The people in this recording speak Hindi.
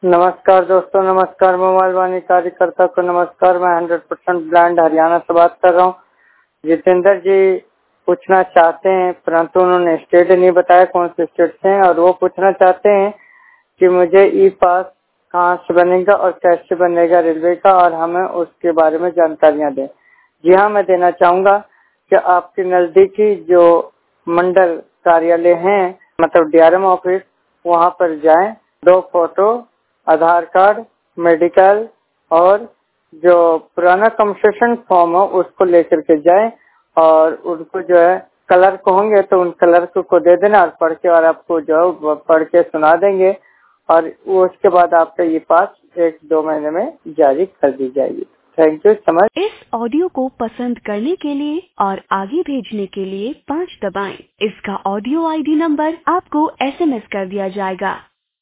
नमस्कार दोस्तों, नमस्कार मोबाइल वाणी कार्यकर्ता को नमस्कार। मैं 100% ब्रांड हरियाणा से बात कर रहा हूँ। जितेंद्र जी पूछना चाहते हैं, परंतु उन्होंने स्टेट नहीं बताया कौन से स्टेट से हैं, और वो पूछना चाहते हैं कि मुझे ई पास कहाँ से बनेगा और कैसे बनेगा रेलवे का, और हमें उसके बारे में जानकारियाँ दें। जी हाँ, मैं देना चाहूँगा कि आपके नज़दीकी जो मंडल कार्यालय हैं, मतलब डीआरएम ऑफिस, वहाँ पर जाएं। 2 फोटो, आधार कार्ड, मेडिकल और जो पुराना कंसेशन फॉर्म हो उसको लेकर के जाएं, और उनको जो है क्लर्क होंगे तो उन क्लर्क को दे देना, और पढ़ के, और आपको जो पढ़ के सुना देंगे, और वो उसके बाद आपका ये पास 1-2 महीने में जारी कर दी जाएगी। Thank you so much. इस ऑडियो को पसंद करने के लिए और आगे भेजने के लिए 5 दबाएं। इसका ऑडियो आईडी नंबर आपको SMS कर दिया जाएगा।